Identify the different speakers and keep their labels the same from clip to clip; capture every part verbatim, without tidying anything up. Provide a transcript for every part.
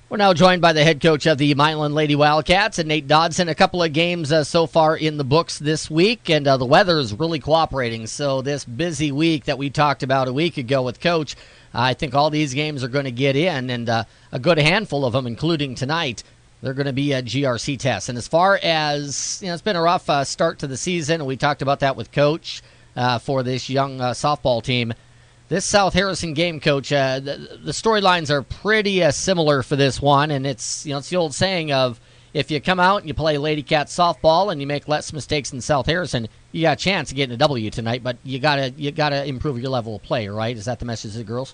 Speaker 1: We're now joined by the head coach of the Milan Lady Wildcats, and Nate Dodson. A couple of games uh, so far in the books this week, and uh, the weather is really cooperating. So this busy week that we talked about a week ago with Coach, uh, I think all these games are going to get in, and uh, a good handful of them, including tonight, they're going to be a G R C test. And as far as, you know, it's been a rough uh, start to the season, and we talked about that with Coach uh, for this young uh, softball team. This South Harrison game, Coach, uh, the, the storylines are pretty uh, similar for this one, and it's you know it's the old saying of if you come out and you play Lady Cat softball and you make less mistakes than South Harrison, you got a chance of getting a W tonight. But you gotta you gotta improve your level of play, right? Is that the message to the girls?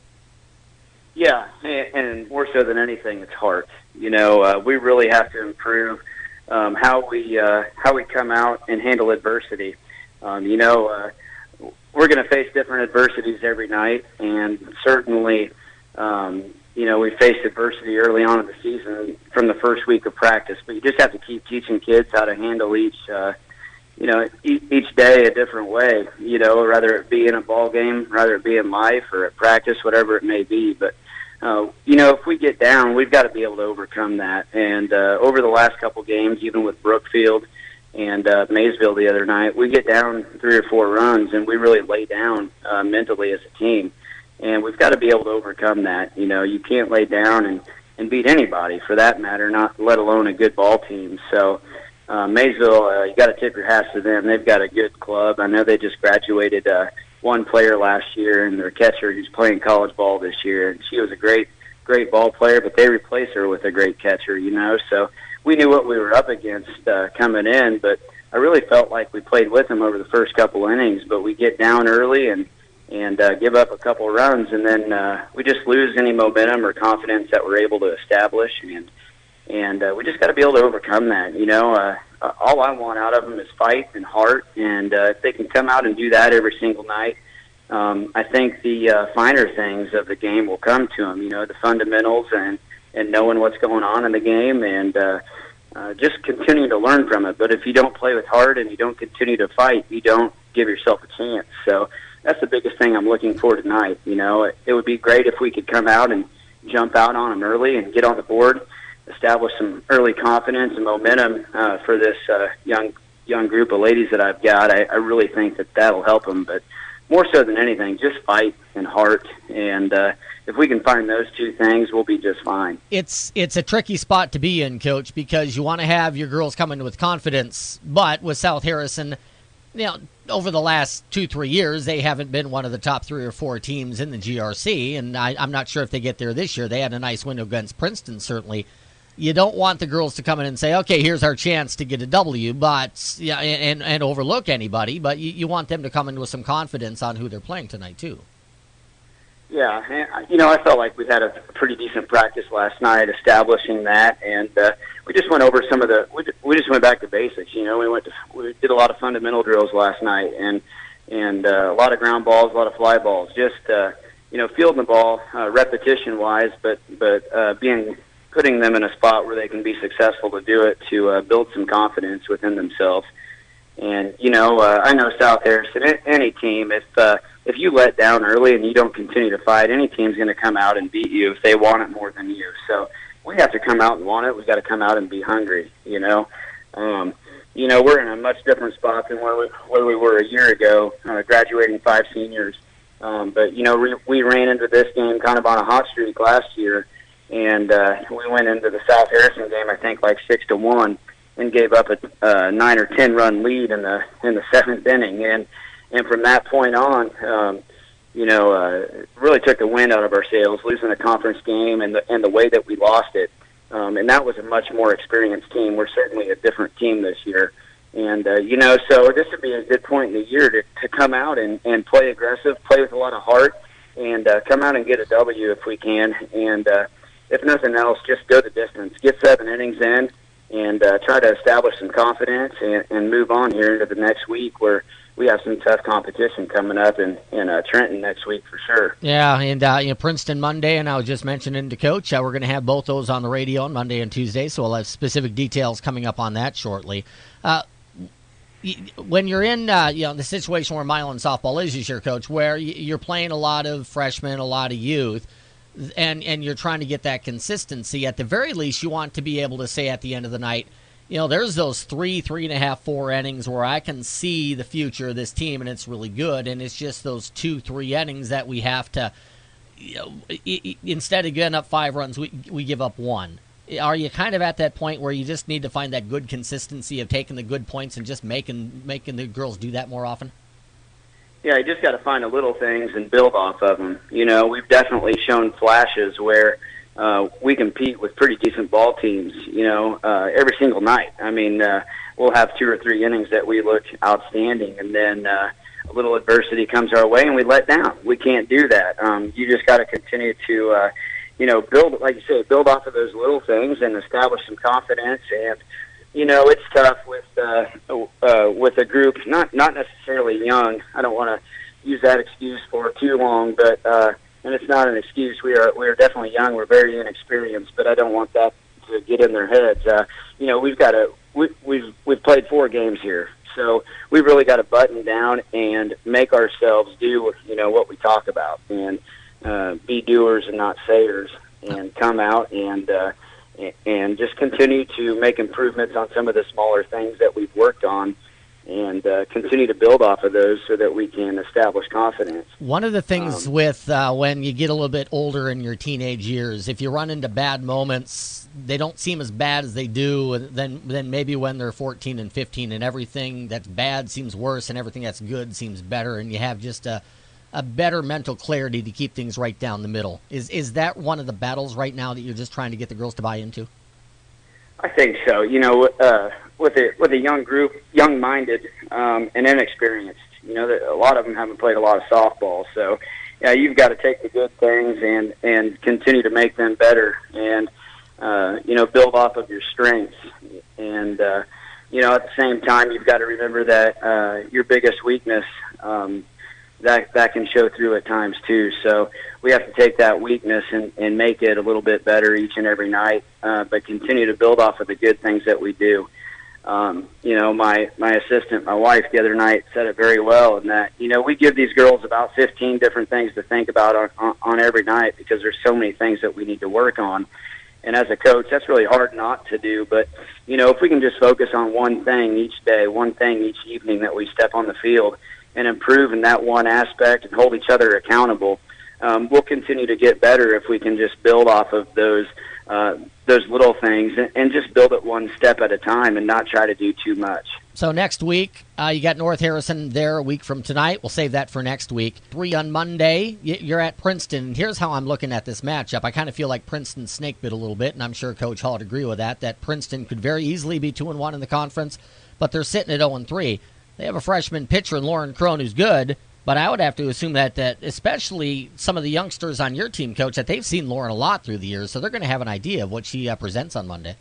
Speaker 2: Yeah, and more so than anything, it's heart. You know, uh, we really have to improve um, how we uh, how we come out and handle adversity. Um, you know. Uh, We're going to face different adversities every night, and certainly, um, you know, we faced adversity early on in the season from the first week of practice. But you just have to keep teaching kids how to handle each, uh, you know, each, each day a different way. You know, whether it be in a ball game, whether it be in life or at practice, whatever it may be. But uh, you know, if we get down, we've got to be able to overcome that. And uh, over the last couple games, even with Brookfield and uh, Maysville the other night, we get down three or four runs, and we really lay down uh, mentally as a team. And we've got to be able to overcome that. You know, you can't lay down and, and beat anybody, for that matter, not let alone a good ball team. So uh, Maysville, uh, you got to tip your hats to them. They've got a good club. I know they just graduated uh, one player last year, and their catcher who's playing college ball this year. And she was a great, great ball player, but they replaced her with a great catcher, you know. So we knew what we were up against uh, coming in, but I really felt like we played with them over the first couple innings. But we get down early and and uh, give up a couple runs, and then uh, we just lose any momentum or confidence that we're able to establish, and and uh, we just got to be able to overcome that. You know, uh, all I want out of them is fight and heart, and uh, if they can come out and do that every single night, um, I think the uh, finer things of the game will come to them. You know, the fundamentals and and knowing what's going on in the game, and uh, uh, just continuing to learn from it. But if you don't play with heart and you don't continue to fight, you don't give yourself a chance. So that's the biggest thing I'm looking for tonight. You know, it, it would be great if we could come out and jump out on them early and get on the board, establish some early confidence and momentum uh, for this uh, young young group of ladies that I've got. I, I really think that that'll help them. But more so than anything, just fight and heart, and uh, if we can find those two things, we'll be just fine.
Speaker 1: It's it's a tricky spot to be in, Coach, because you want to have your girls come in with confidence, but with South Harrison, you know, over the last two, three years, they haven't been one of the top three or four teams in the G R C, and I, I'm not sure if they get there this year. They had a nice win against Princeton, certainly. You don't want the girls to come in and say, okay, here's our chance to get a W, but yeah, and, and overlook anybody, but you, you want them to come in with some confidence on who they're playing tonight, too.
Speaker 2: Yeah, you know, I felt like we had a pretty decent practice last night establishing that, and uh, we just went over some of the, we, we just went back to basics. You know, we went to, we did a lot of fundamental drills last night, and and uh, a lot of ground balls, a lot of fly balls, just, uh, you know, fielding the ball uh, repetition-wise, but, but uh, being, putting them in a spot where they can be successful to do it, to uh, build some confidence within themselves. And, you know, uh, I know South Harrison, any team, if uh, if you let down early and you don't continue to fight, any team's going to come out and beat you if they want it more than you. So we have to come out and want it. We've got to come out and be hungry, you know. Um, you know, we're in a much different spot than where we, where we were a year ago, uh, graduating five seniors. Um, but, you know, we, we ran into this game kind of on a hot streak last year, and uh, we went into the South Harrison game, I think, like six to one. And gave up a uh, nine or ten run lead in the in the seventh inning, and and from that point on, um, you know, uh, really took the wind out of our sails, losing the conference game and the and the way that we lost it, um, and that was a much more experienced team. We're certainly a different team this year, and uh, you know, so this would be a good point in the year to to come out and and play aggressive, play with a lot of heart, and uh, come out and get a W if we can, and uh, if nothing else, just go the distance, get seven innings in. And uh, try to establish some confidence and, and move on here into the next week where we have some tough competition coming up in, in uh, Trenton next week for sure.
Speaker 1: Yeah, and uh, you know, Princeton Monday, and I was just mentioning to Coach, uh, we're going to have both those on the radio on Monday and Tuesday, so we'll have specific details coming up on that shortly. Uh, when you're in uh, you know the situation where Milan softball is this year, Coach, where you're playing a lot of freshmen, a lot of youth, and and you're trying to get that consistency. At the very least, you want to be able to say at the end of the night, you know, there's those three, three and a half, four innings where I can see the future of this team, and it's really good. And it's just those two, three innings that we have to, you know, instead of getting up five runs, we we give up one. Are you kind of at that point where you just need to find that good consistency of taking the good points and just making making the girls do that more often?
Speaker 2: Yeah, you just got to find the little things and build off of them. You know, we've definitely shown flashes where uh, we compete with pretty decent ball teams, you know, uh, every single night. I mean, uh, we'll have two or three innings that we look outstanding, and then uh, a little adversity comes our way and we let down. We can't do that. Um, you just got to continue to, uh, you know, build, like you say, build off of those little things and establish some confidence. And you know, it's tough with uh, uh, with a group, not not necessarily young. I don't want to use that excuse for too long, but uh, and it's not an excuse. We are we are definitely young. We're very inexperienced, but I don't want that to get in their heads. Uh, you know, we've got to we, we've we've played four games here, so we've really got to button down and make ourselves do you know what we talk about and uh, be doers and not sayers, and come out and. Uh, and just continue to make improvements on some of the smaller things that we've worked on, and uh, continue to build off of those so that we can establish confidence.
Speaker 1: One of the things um, with uh, when you get a little bit older in your teenage years, if you run into bad moments, they don't seem as bad as they do than, than maybe when they're fourteen and fifteen, and everything that's bad seems worse and everything that's good seems better, and you have just a a better mental clarity to keep things right down the middle. Is is that one of the battles right now that you're just trying to get the girls to buy into?
Speaker 2: I think so. You know, uh, with a with a young group, young-minded um, and inexperienced. You know, a lot of them haven't played a lot of softball, so yeah, you've got to take the good things and and continue to make them better, and uh, you know, build off of your strengths. And uh, you know, at the same time, you've got to remember that uh, your biggest weakness. Um, that that can show through at times too. So we have to take that weakness and, and make it a little bit better each and every night, uh, but continue to build off of the good things that we do. Um, you know, my, my assistant, my wife, the other night said it very well, in that, you know, we give these girls about fifteen different things to think about on, on, on every night, because there's so many things that we need to work on. And as a coach, that's really hard not to do. But, you know, if we can just focus on one thing each day, one thing each evening that we step on the field, and improve in that one aspect and hold each other accountable, um, we'll continue to get better if we can just build off of those uh, those little things and, and just build it one step at a time and not try to do too much.
Speaker 1: So next week, uh, you got North Harrison there a week from tonight. We'll save that for next week. Three on Monday, you're at Princeton. Here's how I'm looking at this matchup. I kind of feel like Princeton snake bit a little bit, and I'm sure Coach Hall would agree with that, that Princeton could very easily be two and one in the conference, but they're sitting at oh and three. They have a freshman pitcher in Lauren Crone who's good, but I would have to assume that, that especially some of the youngsters on your team, Coach, that they've seen Lauren a lot through the years, so they're going to have an idea of what she uh, presents on Monday.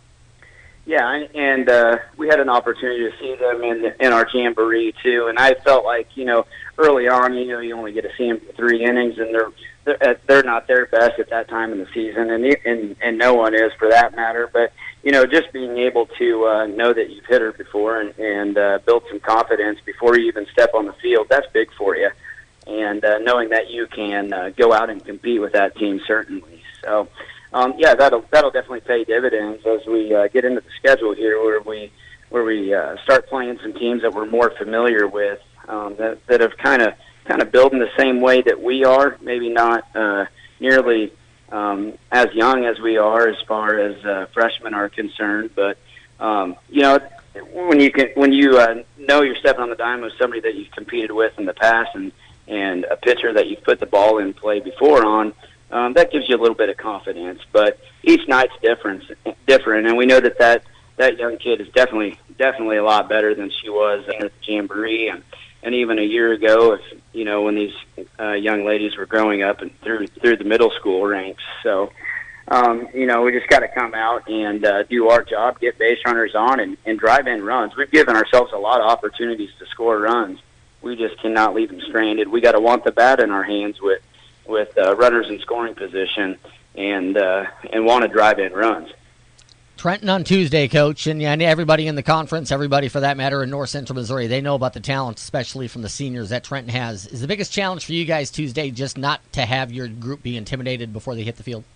Speaker 2: Yeah, and uh, we had an opportunity to see them in in our jamboree too, and I felt like, you know, early on, you know, you only get to see them for three innings, and they're they're, they're not their best at that time in the season, and and and no one is for that matter. But you know, just being able to uh, know that you've hit her before and and uh, build some confidence before you even step on the field, that's big for you. And uh, knowing that you can uh, go out and compete with that team, certainly. So. Um, yeah, that'll that'll definitely pay dividends as we uh, get into the schedule here, where we where we uh, start playing some teams that we're more familiar with, um, that that have kind of kind of built in the same way that we are, maybe not uh, nearly um, as young as we are as far as uh, freshmen are concerned, but um, you know, when you can when you uh, know you're stepping on the dime of somebody that you've competed with in the past, and and a pitcher that you've put the ball in play before on. Um, that gives you a little bit of confidence, but each night's different, different, and we know that, that that young kid is definitely definitely a lot better than she was at the jamboree, and, and even a year ago, if you know when these uh, young ladies were growing up and through through the middle school ranks. So, um, you know, we just got to come out and uh, do our job, get base runners on, and, and drive in runs. We've given ourselves a lot of opportunities to score runs. We just cannot leave them stranded. We got to want the bat in our hands with. with uh, runners in scoring position and uh, and want to drive in runs.
Speaker 1: Trenton on Tuesday, Coach, and, and everybody in the conference, everybody for that matter in North Central Missouri, they know about the talent, especially from the seniors that Trenton has. Is the biggest challenge for you guys Tuesday just not to have your group be intimidated before they hit the field?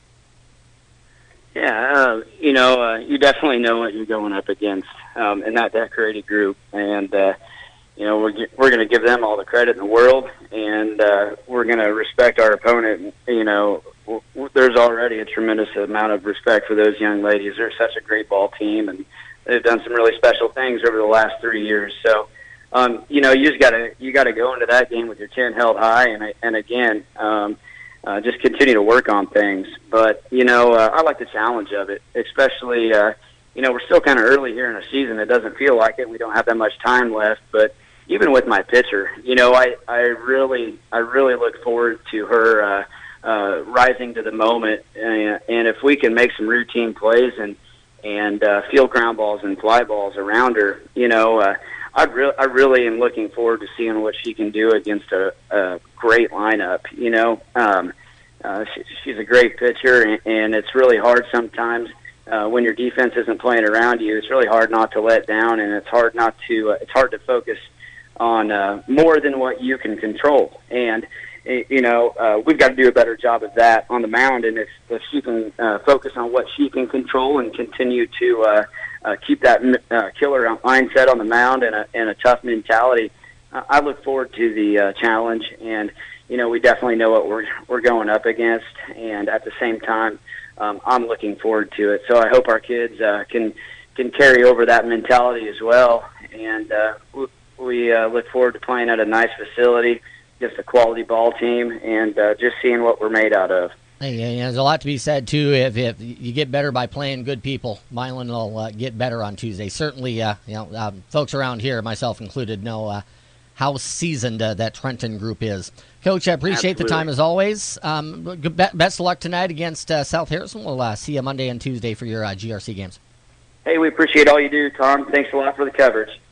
Speaker 2: Yeah, uh, you know, uh, you definitely know what you're going up against um, in that decorated group, and uh, you know we're we're going to give them all the credit in the world, and uh, we're going to respect our opponent. You know, w- w- there's already a tremendous amount of respect for those young ladies. They're such a great ball team, and they've done some really special things over the last three years. So, um, you know, you just got to you got to go into that game with your chin held high, and and again. Um, Uh, just continue to work on things. But, you know, uh, I like the challenge of it, especially, uh, you know, we're still kind of early here in the season. It doesn't feel like it. We don't have that much time left. But even with my pitcher, you know, I, I really I really look forward to her uh, uh, rising to the moment. And, and if we can make some routine plays and, and uh, field ground balls and fly balls around her, you know, uh, I really, I really am looking forward to seeing what she can do against a, a great lineup. You know, um, uh, she, she's a great pitcher, and, and it's really hard sometimes uh, when your defense isn't playing around you. It's really hard not to let down, and it's hard not to. Uh, it's hard to focus on uh, more than what you can control. And you know, uh, we've got to do a better job of that on the mound. And if, if she can uh, focus on what she can control and continue to uh, uh, keep that uh, killer mindset on the mound and a, and a tough mentality, uh, I look forward to the uh, challenge. And, you know, we definitely know what we're, we're going up against. And at the same time, um, I'm looking forward to it. So I hope our kids uh, can, can carry over that mentality as well. And uh, we, we uh, look forward to playing at a nice facility, just a quality ball team, and uh, just seeing what we're made out of.
Speaker 1: Hey, yeah, there's a lot to be said, too. If, if you get better by playing good people, Milan will uh, get better on Tuesday. Certainly, uh, you know, um, folks around here, myself included, know uh, how seasoned uh, that Trenton group is. Coach, I appreciate Absolutely. the time as always. Um, good, best of luck tonight against uh, South Harrison. We'll uh, see you Monday and Tuesday for your uh, G R C games.
Speaker 2: Hey, we appreciate all you do, Tom. Thanks a lot for the coverage.